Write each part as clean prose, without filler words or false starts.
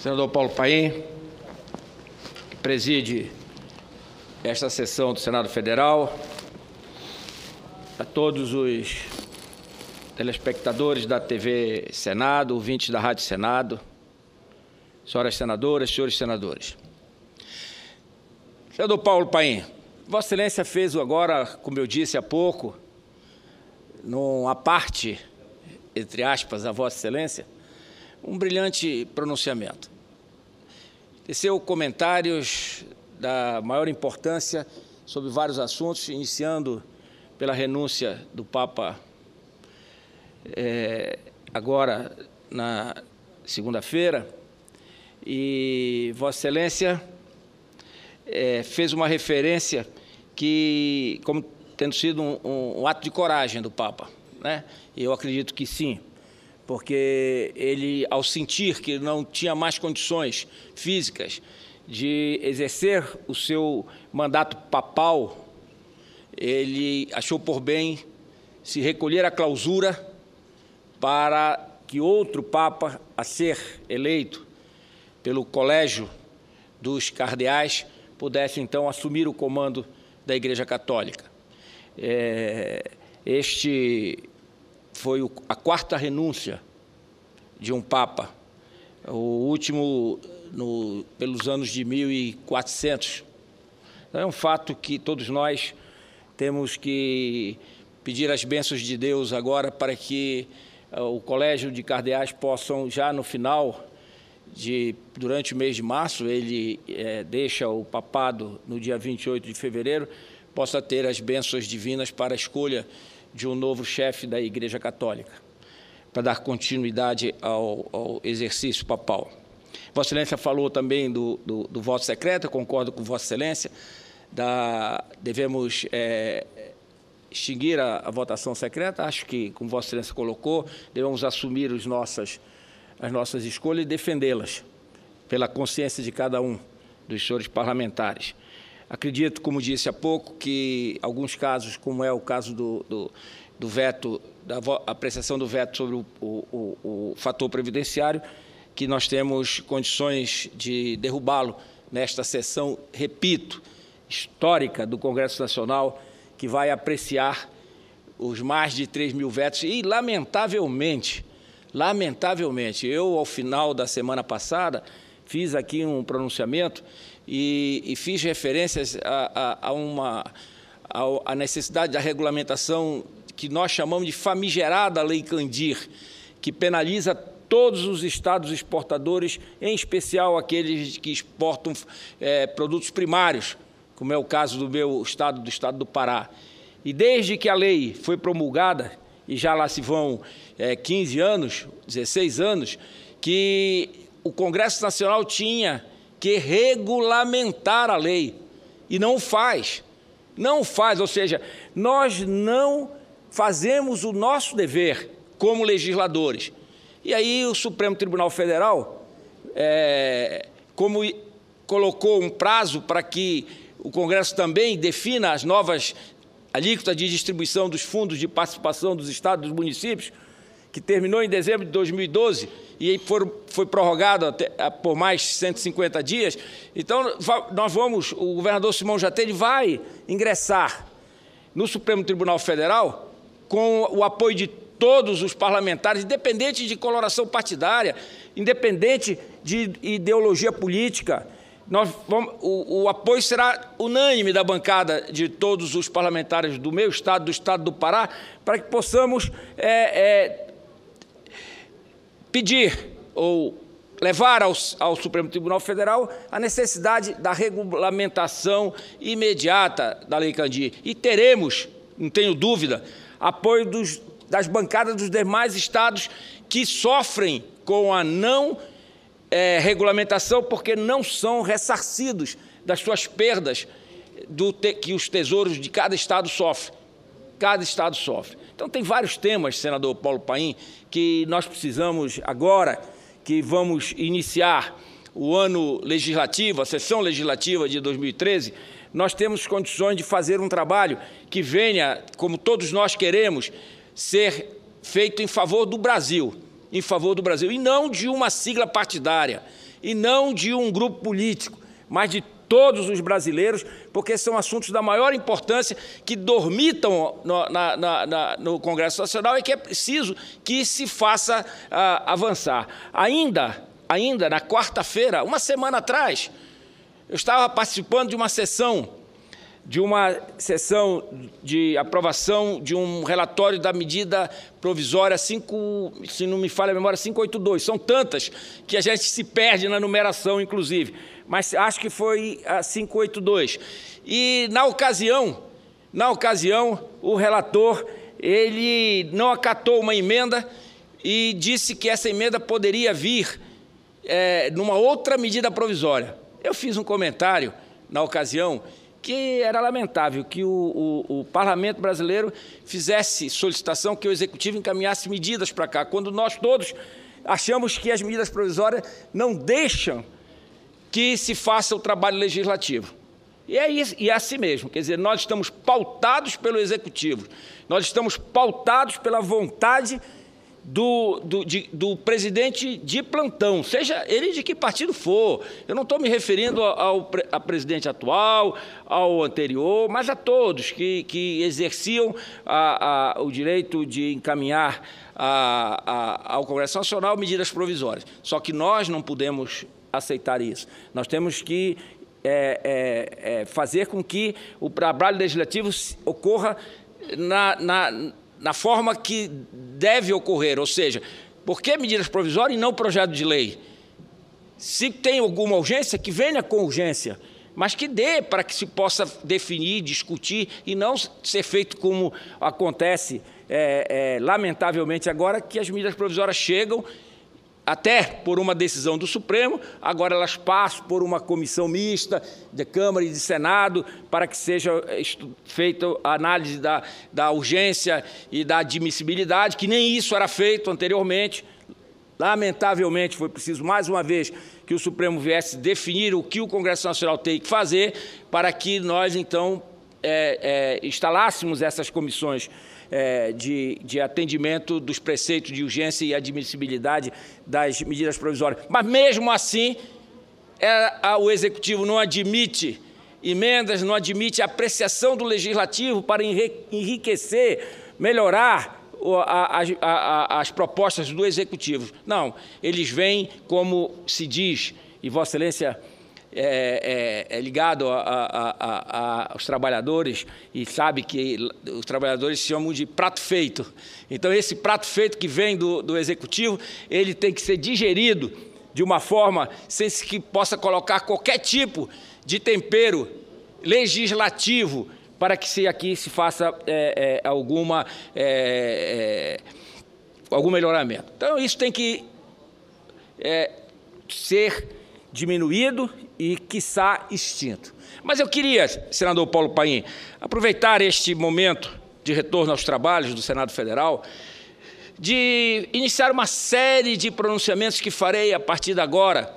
Senador Paulo Paim, que preside esta sessão do Senado Federal, a todos os telespectadores da TV Senado, ouvintes da Rádio Senado, senhoras senadoras, senhores senadores. Senador Paulo Paim, Vossa Excelência fez agora, como eu disse há pouco, numa parte, entre aspas, a Vossa Excelência, um brilhante pronunciamento. Teceu comentários da maior importância sobre vários assuntos, iniciando pela renúncia do Papa agora na segunda-feira, e Vossa Excelência fez uma referência que, como tendo sido um ato de coragem do Papa, né? E eu acredito que sim, porque ele, ao sentir que não tinha mais condições físicas de exercer o seu mandato papal, ele achou por bem se recolher à clausura para que outro Papa a ser eleito pelo Colégio dos Cardeais pudesse, então, assumir o comando da Igreja Católica. Este foi a quarta renúncia de um Papa, o último pelos anos de 1400. Então, é um fato que todos nós temos que pedir as bênçãos de Deus agora para que o Colégio de Cardeais possam, já no final, durante o mês de março, ele deixa o papado no dia 28 de fevereiro, possa ter as bênçãos divinas para a escolha de um novo chefe da Igreja Católica, para dar continuidade ao exercício papal. Vossa Excelência falou também do voto secreto, eu concordo com Vossa Excelência, devemos extinguir a votação secreta. Acho que, como Vossa Excelência colocou, devemos assumir as nossas escolhas e defendê-las pela consciência de cada um dos senhores parlamentares. Acredito, como disse há pouco, que alguns casos, como é o caso do veto, da apreciação do veto sobre o fator previdenciário, que nós temos condições de derrubá-lo nesta sessão, repito, histórica do Congresso Nacional, que vai apreciar os mais de 3.000 vetos e, lamentavelmente, eu, ao final da semana passada, fiz aqui um pronunciamento e fiz referências à necessidade da regulamentação que nós chamamos de famigerada Lei Candir, que penaliza todos os estados exportadores, em especial aqueles que exportam produtos primários, como é o caso do meu estado, do estado do Pará. E desde que a lei foi promulgada, e já lá se vão 15 anos, 16 anos, que o Congresso Nacional tinha que regulamentar a lei, e não faz, ou seja, nós não fazemos o nosso dever como legisladores. E aí o Supremo Tribunal Federal, como colocou um prazo para que o Congresso também defina as novas alíquotas de distribuição dos fundos de participação dos estados e dos municípios, que terminou em dezembro de 2012 e foi prorrogado por mais 150 dias. Então, o governador Simão Jatene vai ingressar no Supremo Tribunal Federal com o apoio de todos os parlamentares, independente de coloração partidária, independente de ideologia política. O apoio será unânime da bancada de todos os parlamentares do meu estado, do estado do Pará, para que possamos pedir ou levar ao Supremo Tribunal Federal a necessidade da regulamentação imediata da Lei Candir. E teremos, não tenho dúvida, apoio das bancadas dos demais estados que sofrem com a não regulamentação, porque não são ressarcidos das suas perdas que os tesouros de cada estado sofrem. Cada estado sofre. Então, tem vários temas, senador Paulo Paim, que nós precisamos agora, que vamos iniciar o ano legislativo, a sessão legislativa de 2013, nós temos condições de fazer um trabalho que venha, como todos nós queremos, ser feito em favor do Brasil, e não de uma sigla partidária, e não de um grupo político, mas de todos os brasileiros, porque são assuntos da maior importância que dormitam no Congresso Nacional e que é preciso que se faça avançar. Ainda na quarta-feira, uma semana atrás, eu estava participando de uma sessão de aprovação de um relatório da medida provisória 5, se não me falha a memória, 582. São tantas que a gente se perde na numeração, inclusive, mas acho que foi a 582. E, na ocasião, o relator, ele não acatou uma emenda e disse que essa emenda poderia vir numa outra medida provisória. Eu fiz um comentário, na ocasião, que era lamentável que o Parlamento brasileiro fizesse solicitação que o Executivo encaminhasse medidas para cá, quando nós todos achamos que as medidas provisórias não deixam que se faça o trabalho legislativo. E é assim mesmo, quer dizer, nós estamos pautados pelo Executivo, nós estamos pautados pela vontade do presidente de plantão, seja ele de que partido for. Eu não estou me referindo ao presidente atual, ao anterior, mas a todos que exerciam o direito de encaminhar ao Congresso Nacional medidas provisórias. Só que nós não podemos aceitar isso. Nós temos que fazer com que o trabalho legislativo ocorra na forma que deve ocorrer, ou seja, por que medidas provisórias e não projeto de lei? Se tem alguma urgência, que venha com urgência, mas que dê para que se possa definir, discutir, e não ser feito como acontece, lamentavelmente agora, que as medidas provisórias chegam, até por uma decisão do Supremo, agora elas passam por uma comissão mista de Câmara e de Senado para que seja feita a análise da urgência e da admissibilidade, que nem isso era feito anteriormente. Lamentavelmente, foi preciso, mais uma vez, que o Supremo viesse definir o que o Congresso Nacional tem que fazer para que nós, então, instalássemos essas comissões de atendimento dos preceitos de urgência e admissibilidade das medidas provisórias. Mas, mesmo assim, o Executivo não admite emendas, não admite apreciação do Legislativo para enriquecer, melhorar as propostas do Executivo. Não, eles vêm, como se diz, e Vossa Excelência ligado aos trabalhadores e sabe que os trabalhadores chamam de prato feito. Então, esse prato feito que vem do Executivo, ele tem que ser digerido de uma forma sem que possa colocar qualquer tipo de legislativo para que aqui se faça algum melhoramento. Então, isso tem que ser diminuído e, quiçá, extinto. Mas eu queria, senador Paulo Paim, aproveitar este momento de retorno aos trabalhos do Senado Federal, de iniciar uma série de pronunciamentos que farei a partir de agora.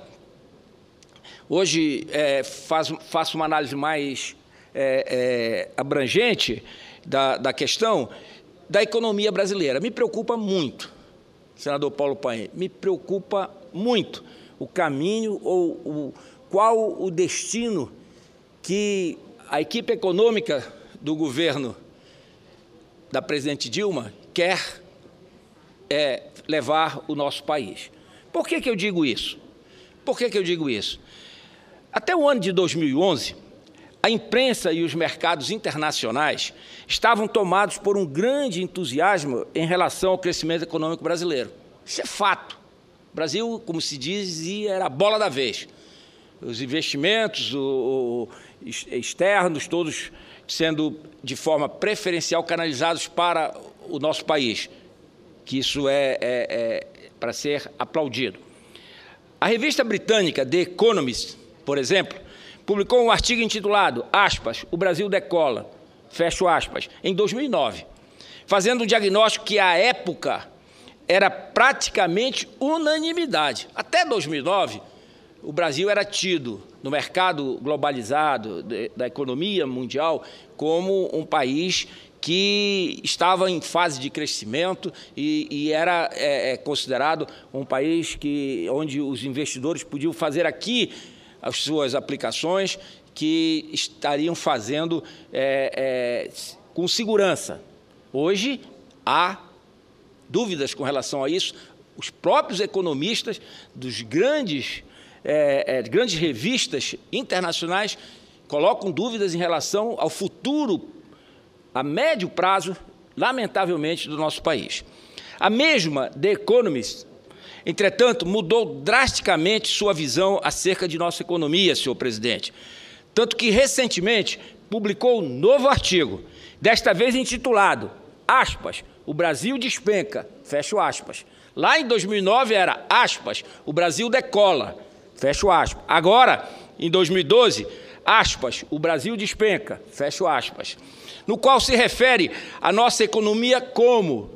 Hoje faço uma análise mais abrangente da questão da economia brasileira. Me preocupa muito, senador Paulo Paim, me preocupa muito o caminho ou qual o destino que a equipe econômica do governo da presidente Dilma quer levar o nosso país. Por que eu digo isso? Por que eu digo isso? Até o ano de 2011, a imprensa e os mercados internacionais estavam tomados por um grande entusiasmo em relação ao crescimento econômico brasileiro. Isso é fato. O Brasil, como se dizia, era a bola da vez. Os investimentos externos, todos sendo de forma preferencial canalizados para o nosso país, que isso é para ser aplaudido. A revista britânica The Economist, por exemplo, publicou um artigo intitulado, aspas, "O Brasil decola", fecho aspas, em 2009, fazendo um diagnóstico que, à época, era praticamente unanimidade. Até 2009, o Brasil era tido no mercado globalizado da economia mundial como um país que estava em fase de crescimento e era considerado um país onde os investidores podiam fazer aqui as suas aplicações, que estariam fazendo com segurança. Hoje, há dúvidas com relação a isso. Os próprios economistas dos grandes revistas internacionais colocam dúvidas em relação ao futuro, a médio prazo, lamentavelmente, do nosso país. A mesma The Economist, entretanto, mudou drasticamente sua visão acerca de nossa economia, senhor presidente. Tanto que, recentemente, publicou um novo artigo, desta vez intitulado, aspas, o Brasil despenca, fecho aspas. Lá em 2009 era, aspas, o Brasil decola, fecho aspas. Agora, em 2012, aspas, o Brasil despenca, fecho aspas. No qual se refere à nossa economia como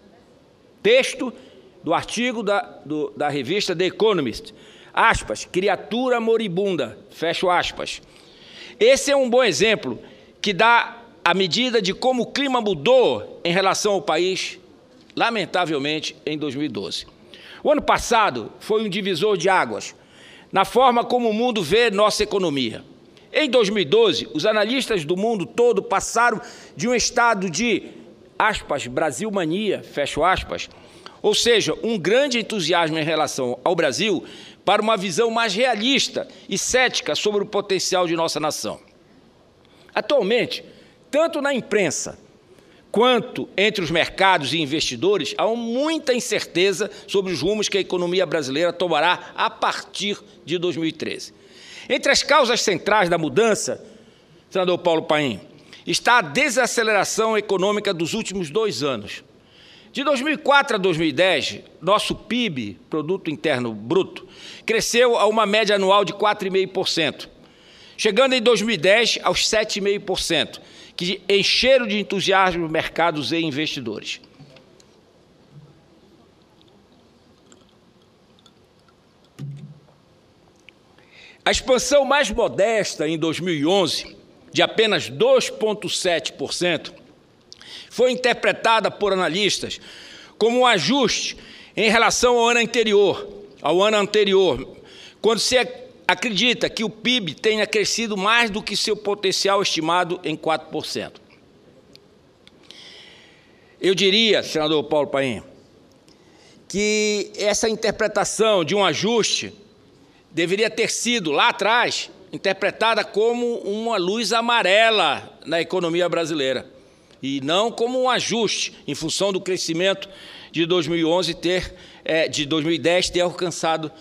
texto do artigo da revista The Economist, aspas, criatura moribunda, fecho aspas. Esse é um bom exemplo que dá a medida de como o clima mudou em relação ao país, lamentavelmente, em 2012. O ano passado foi um divisor de águas na forma como o mundo vê nossa economia. Em 2012, os analistas do mundo todo passaram de um estado de, aspas, Brasil-mania, fecho aspas, ou seja, um grande entusiasmo em relação ao Brasil, para uma visão mais realista e cética sobre o potencial de nossa nação. Atualmente, tanto na imprensa quanto entre os mercados e investidores, há muita incerteza sobre os rumos que a economia brasileira tomará a partir de 2013. Entre as causas centrais da mudança, senador Paulo Paim, está a desaceleração econômica dos últimos 2 anos. De 2004 a 2010, nosso PIB, Produto Interno Bruto, cresceu a uma média anual de 4,5%, chegando em 2010 aos 7,5%, que encheram de entusiasmo mercados e investidores. A expansão mais modesta em 2011, de apenas 2,7%, foi interpretada por analistas como um ajuste em relação ao ano anterior, quando se acredita que o PIB tenha crescido mais do que seu potencial estimado em 4%. Eu diria, senador Paulo Paim, que essa interpretação de um ajuste deveria ter sido, lá atrás, interpretada como uma luz amarela na economia brasileira, e não como um ajuste em função do crescimento de 2010 ter alcançado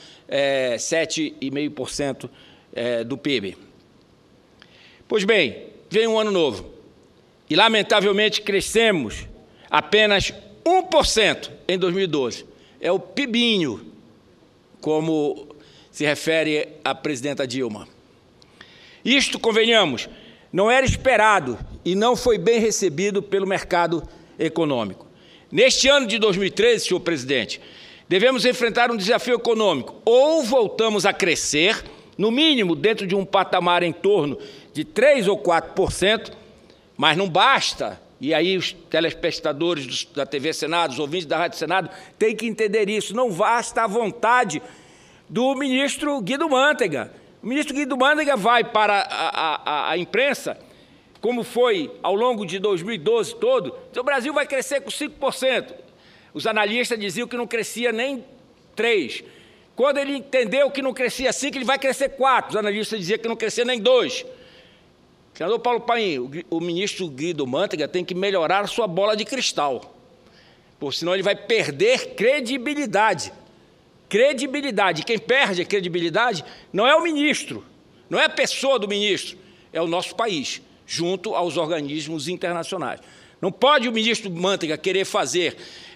7,5% do PIB. Pois bem, vem um ano novo e, lamentavelmente, crescemos apenas 1% em 2012. É o PIBinho, como se refere à presidenta Dilma. Isto, convenhamos, não era esperado e não foi bem recebido pelo mercado econômico. Neste ano de 2013, senhor presidente, devemos enfrentar um desafio econômico. Ou voltamos a crescer, no mínimo dentro de um patamar em torno de 3% ou 4%, mas não basta, e aí os telespectadores da TV Senado, os ouvintes da Rádio Senado, têm que entender isso, não basta a vontade do ministro Guido Mantega. O ministro Guido Mantega vai para a imprensa, como foi ao longo de 2012 todo, o Brasil vai crescer com 5%. Os analistas diziam que não crescia nem 3%. Quando ele entendeu que não crescia 5%, ele vai crescer 4%. Os analistas diziam que não crescia nem 2%. Senador Paulo Paim, o ministro Guido Mantega tem que melhorar a sua bola de cristal, porque senão ele vai perder credibilidade. Credibilidade. Quem perde a credibilidade não é o ministro, não é a pessoa do ministro, é o nosso país, junto aos organismos internacionais. Não pode o ministro Mantega querer fazer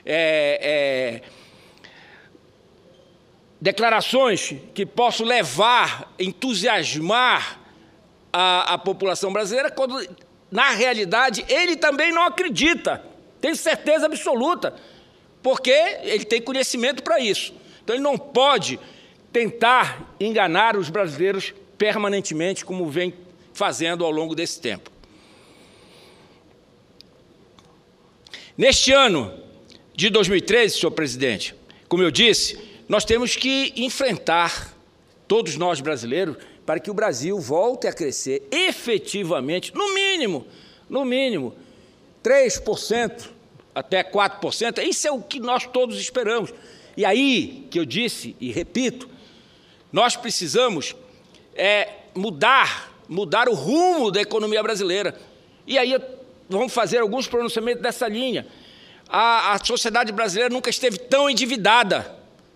declarações que possam levar, entusiasmar a população brasileira, quando, na realidade, ele também não acredita, tenho certeza absoluta, porque ele tem conhecimento para isso. Então, ele não pode tentar enganar os brasileiros permanentemente, como vem fazendo ao longo desse tempo. Neste ano de 2013, senhor presidente, como eu disse, nós temos que enfrentar, todos nós brasileiros, para que o Brasil volte a crescer efetivamente, no mínimo, 3% até 4%, isso é o que nós todos esperamos. E aí, que eu disse e repito, nós precisamos mudar o rumo da economia brasileira. E aí vamos fazer alguns pronunciamentos dessa linha. A sociedade brasileira nunca esteve tão endividada.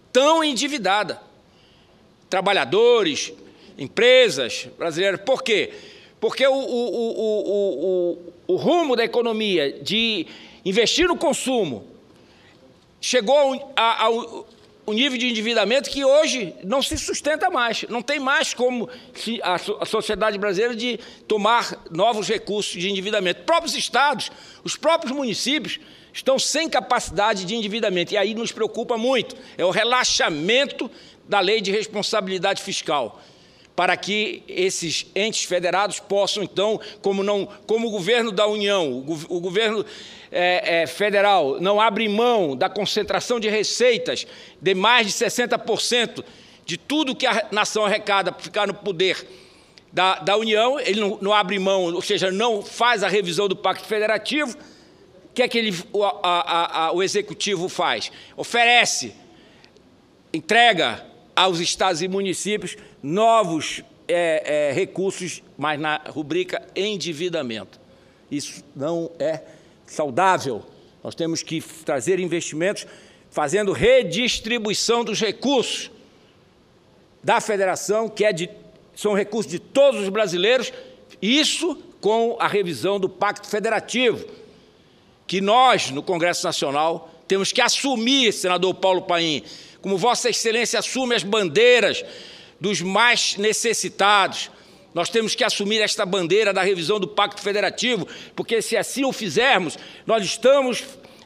Trabalhadores, empresas brasileiras. Por quê? Porque o rumo da economia de investir no consumo chegou ao nível de endividamento que hoje não se sustenta mais. Não tem mais como a sociedade brasileira de tomar novos recursos de endividamento. Próprios estados, os próprios municípios estão sem capacidade de endividamento. E aí nos preocupa muito. É o relaxamento da lei de responsabilidade fiscal, para que esses entes federados possam, então, como o governo da União, o governo federal não abre mão da concentração de receitas de mais de 60% de tudo que a nação arrecada para ficar no poder da União, ele não abre mão, ou seja, não faz a revisão do Pacto Federativo. O que é que o Executivo faz? Oferece, entrega aos estados e municípios novos recursos, mas na rubrica endividamento. Isso não é saudável. Nós temos que trazer investimentos fazendo redistribuição dos recursos da federação, que são recursos de todos os brasileiros, isso com a revisão do Pacto Federativo, que nós, no Congresso Nacional, temos que assumir, senador Paulo Paim, como Vossa Excelência assume as bandeiras dos mais necessitados. Nós temos que assumir esta bandeira da revisão do Pacto Federativo, porque se assim o fizermos, nós estamos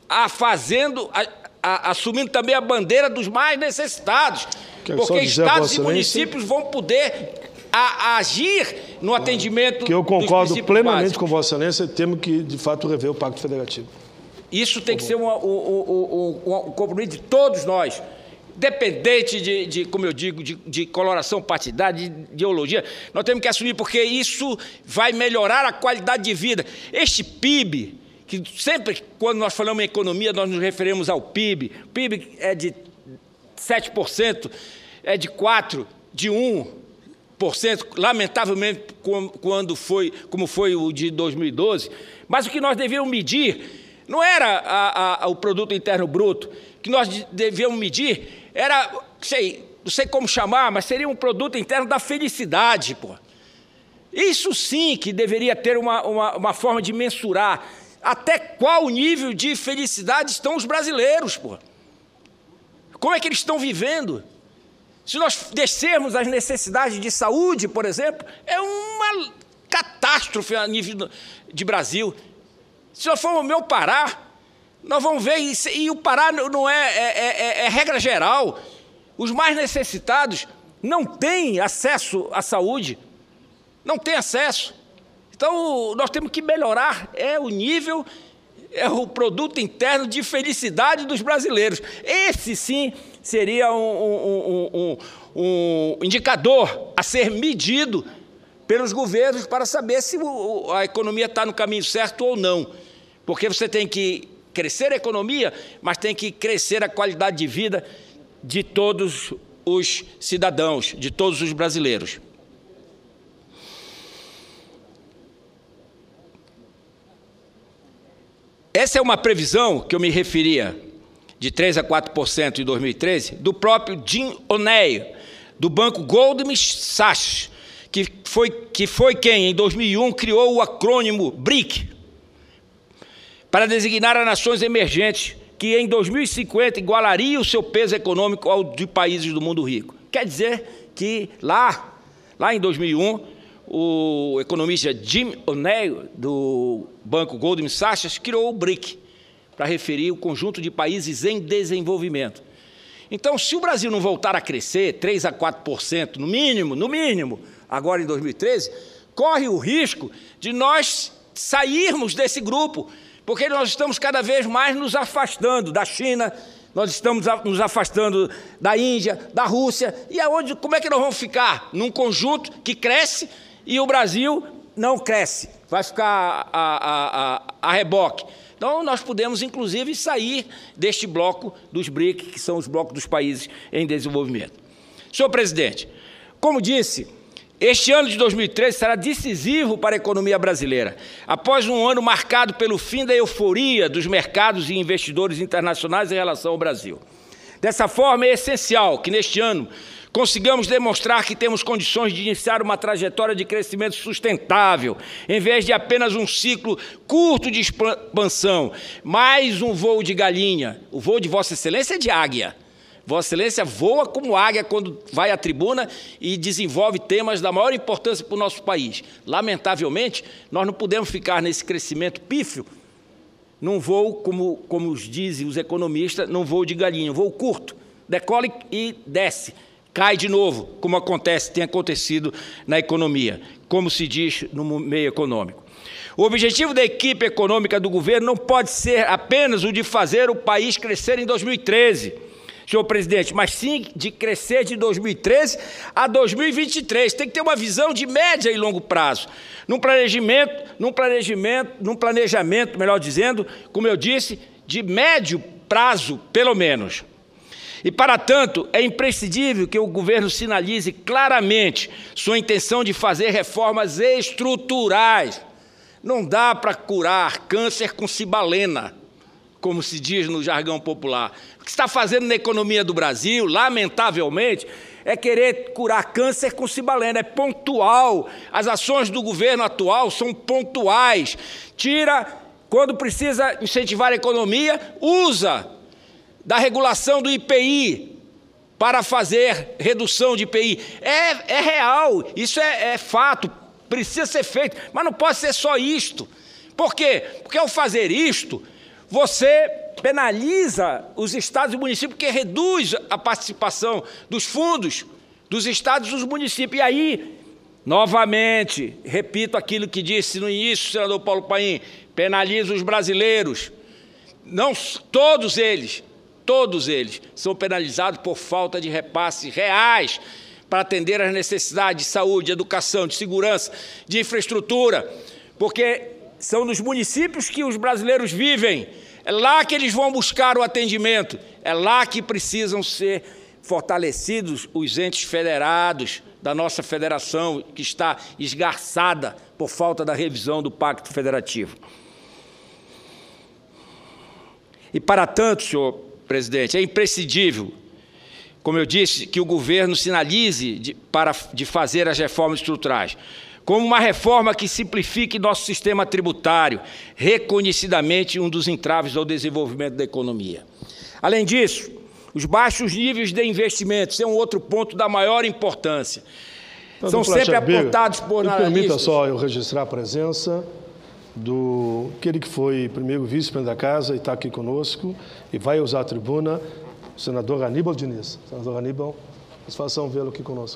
assumindo também a bandeira dos mais necessitados, porque estados e municípios vão poder agir no atendimento. Que eu concordo plenamente com Vossa Excelência, temos que, de fato, rever o Pacto Federativo. Isso tem que ser um compromisso de todos nós, independente como eu digo, de coloração partidária, de ideologia. Nós temos que assumir, porque isso vai melhorar a qualidade de vida. Este PIB, que sempre, quando nós falamos em economia, nós nos referimos ao PIB. O PIB é de 7%, é de 4%, de 1%, lamentavelmente, como foi o de 2012. Mas o que nós devíamos medir não era o produto interno bruto. O que nós devíamos medir era, não sei como chamar, mas seria um produto interno da felicidade, pô. Isso sim que deveria ter uma forma de mensurar até qual nível de felicidade estão os brasileiros, pô. Como é que eles estão vivendo? Se nós descermos as necessidades de saúde, por exemplo, é uma catástrofe a nível de Brasil. Se nós formos ao Pará, nós vamos ver, e o Pará não é regra geral. Os mais necessitados não têm acesso à saúde, não têm acesso. Então, nós temos que melhorar o nível, o produto interno de felicidade dos brasileiros. Esse, sim, seria um indicador a ser medido pelos governos para saber se a economia está no caminho certo ou não. Porque você tem que crescer a economia, mas tem que crescer a qualidade de vida de todos os cidadãos, de todos os brasileiros. Essa é uma previsão que eu me referia, de 3% a 4% em 2013, do próprio Jim O'Neill, do banco Goldman Sachs, que foi quem, em 2001, criou o acrônimo BRIC, para designar as nações emergentes, que em 2050 igualaria o seu peso econômico ao de países do mundo rico. Quer dizer que lá em 2001, o economista Jim O'Neill, do banco Goldman Sachs, criou o BRIC, para referir o conjunto de países em desenvolvimento. Então, se o Brasil não voltar a crescer 3% a 4%, no mínimo, agora em 2013, corre o risco de nós sairmos desse grupo, porque nós estamos cada vez mais nos afastando da China, nós estamos nos afastando da Índia, da Rússia, e como é que nós vamos ficar? Num conjunto que cresce e o Brasil não cresce, vai ficar a reboque. Então, nós podemos, inclusive, sair deste bloco dos BRIC, que são os blocos dos países em desenvolvimento. Senhor presidente, como disse, este ano de 2013 será decisivo para a economia brasileira, após um ano marcado pelo fim da euforia dos mercados e investidores internacionais em relação ao Brasil. Dessa forma, é essencial que, neste ano, consigamos demonstrar que temos condições de iniciar uma trajetória de crescimento sustentável, em vez de apenas um ciclo curto de expansão, mais um voo de galinha. O voo de Vossa Excelência é de águia. Vossa Excelência voa como águia quando vai à tribuna e desenvolve temas da maior importância para o nosso país. Lamentavelmente, nós não podemos ficar nesse crescimento pífio, num voo, como dizem os economistas, num voo de galinha, um voo curto, decola e desce. Cai de novo, como tem acontecido na economia, como se diz no meio econômico. O objetivo da equipe econômica do governo não pode ser apenas o de fazer o país crescer em 2013, senhor presidente, mas sim de crescer de 2013 a 2023. Tem que ter uma visão de média e longo prazo. Num planejamento, melhor dizendo, como eu disse, de médio prazo, pelo menos. E, para tanto, é imprescindível que o governo sinalize claramente sua intenção de fazer reformas estruturais. Não dá para curar câncer com cibalena, como se diz no jargão popular. O que está fazendo na economia do Brasil, lamentavelmente, é querer curar câncer com cibalena. É pontual. As ações do governo atual são pontuais. Quando precisa incentivar a economia, usa da regulação do IPI para fazer redução de IPI. É real, isso é fato, precisa ser feito, mas não pode ser só isto. Por quê? Porque ao fazer isto, você penaliza os estados e municípios, porque reduz a participação dos fundos dos estados e dos municípios. E aí, novamente, repito aquilo que disse no início o senador Paulo Paim, penaliza os brasileiros. Não todos eles são penalizados por falta de repasses reais para atender às necessidades de saúde, de educação, de segurança, de infraestrutura, porque são nos municípios que os brasileiros vivem, é lá que eles vão buscar o atendimento, é lá que precisam ser fortalecidos os entes federados da nossa federação, que está esgarçada por falta da revisão do Pacto Federativo. E, para tanto, senhor presidente, é imprescindível, como eu disse, que o governo sinalize de fazer as reformas estruturais, como uma reforma que simplifique nosso sistema tributário, reconhecidamente um dos entraves ao desenvolvimento da economia. Além disso, os baixos níveis de investimentos é um outro ponto da maior importância. São sempre apontados por analistas. Permita só eu registrar a presença aquele que foi primeiro vice-presidente da Casa e está aqui conosco e vai usar a tribuna, o senador Aníbal Diniz. Senador Aníbal, satisfação vê-lo aqui conosco.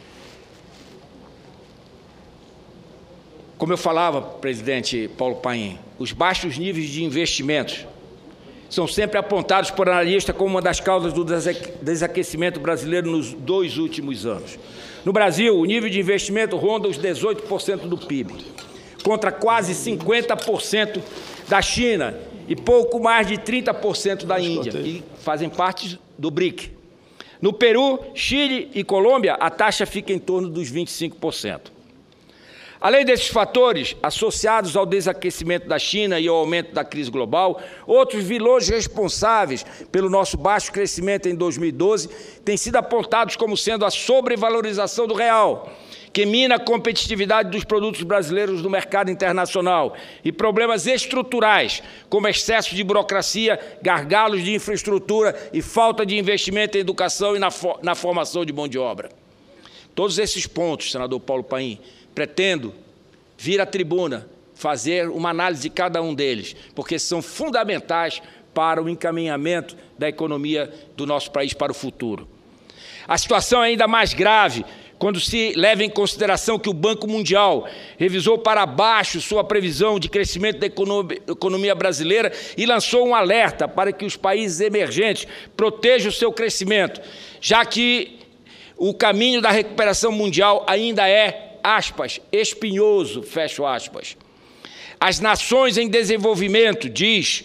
Como eu falava, presidente Paulo Paim, os baixos níveis de investimentos são sempre apontados por analistas como uma das causas do desaquecimento brasileiro nos 2 últimos anos. No Brasil, o nível de investimento ronda os 18% do PIB, contra quase 50% da China e pouco mais de 30% da Índia, que fazem parte do BRIC. No Peru, Chile e Colômbia, a taxa fica em torno dos 25%. Além desses fatores, associados ao desaquecimento da China e ao aumento da crise global, outros vilões responsáveis pelo nosso baixo crescimento em 2012 têm sido apontados como sendo a sobrevalorização do real, que mina a competitividade dos produtos brasileiros no mercado internacional, e problemas estruturais, como excesso de burocracia, gargalos de infraestrutura e falta de investimento em educação e na formação de mão de obra. Todos esses pontos, senador Paulo Paim, pretendo vir à tribuna, fazer uma análise de cada um deles, porque são fundamentais para o encaminhamento da economia do nosso país para o futuro. A situação é ainda mais grave quando se leva em consideração que o Banco Mundial revisou para baixo sua previsão de crescimento da economia brasileira e lançou um alerta para que os países emergentes protejam o seu crescimento, já que o caminho da recuperação mundial ainda é, aspas, espinhoso, fecho aspas. As nações em desenvolvimento, diz,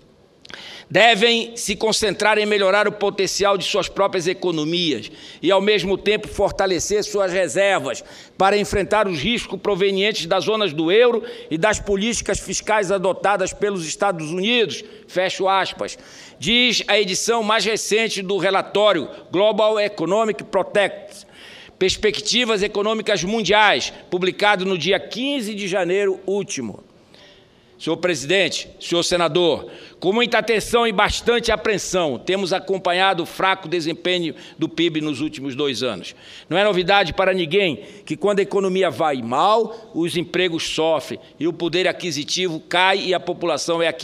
devem se concentrar em melhorar o potencial de suas próprias economias e, ao mesmo tempo, fortalecer suas reservas para enfrentar os riscos provenientes das zonas do euro e das políticas fiscais adotadas pelos Estados Unidos, fecho aspas, diz a edição mais recente do relatório Global Economic Prospects, Perspectivas Econômicas Mundiais, publicado no dia 15 de janeiro último. Senhor presidente, senhor senador, com muita atenção e bastante apreensão, temos acompanhado o fraco desempenho do PIB nos últimos 2 anos. Não é novidade para ninguém que, quando a economia vai mal, os empregos sofrem e o poder aquisitivo cai e a população é a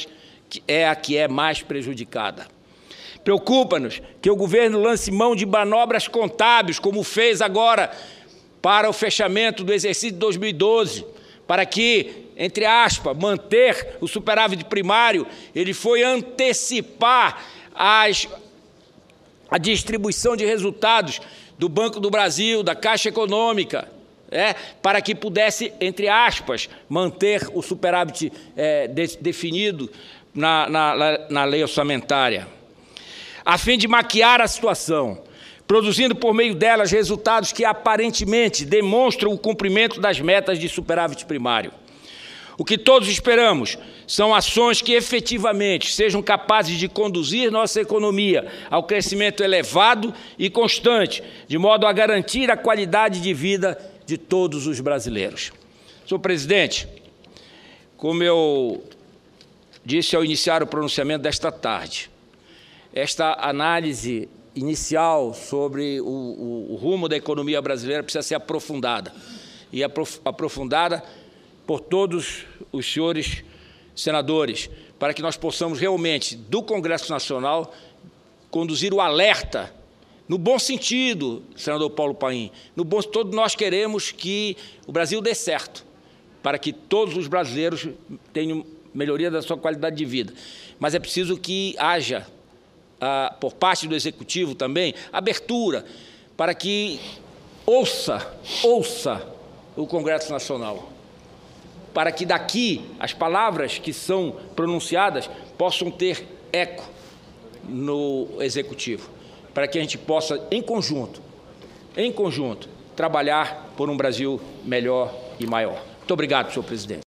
que é mais prejudicada. Preocupa-nos que o governo lance mão de manobras contábeis, como fez agora para o fechamento do exercício de 2012, para que, entre aspas, manter o superávit primário. Ele foi antecipar a distribuição de resultados do Banco do Brasil, da Caixa Econômica, para que pudesse, entre aspas, manter o superávit definido na lei orçamentária, a fim de maquiar a situação, produzindo por meio delas resultados que aparentemente demonstram o cumprimento das metas de superávit primário. O que todos esperamos são ações que efetivamente sejam capazes de conduzir nossa economia ao crescimento elevado e constante, de modo a garantir a qualidade de vida de todos os brasileiros. Senhor presidente, como eu disse ao iniciar o pronunciamento desta tarde, esta análise inicial sobre o rumo da economia brasileira precisa ser aprofundada, e aprofundada por todos os senhores senadores, para que nós possamos realmente, do Congresso Nacional, conduzir o alerta, no bom sentido, senador Paulo Paim, todos nós queremos que o Brasil dê certo, para que todos os brasileiros tenham melhoria da sua qualidade de vida. Mas é preciso que haja, por parte do Executivo também, abertura para que ouça o Congresso Nacional, para que daqui as palavras que são pronunciadas possam ter eco no Executivo, para que a gente possa, em conjunto, trabalhar por um Brasil melhor e maior. Muito obrigado, senhor presidente.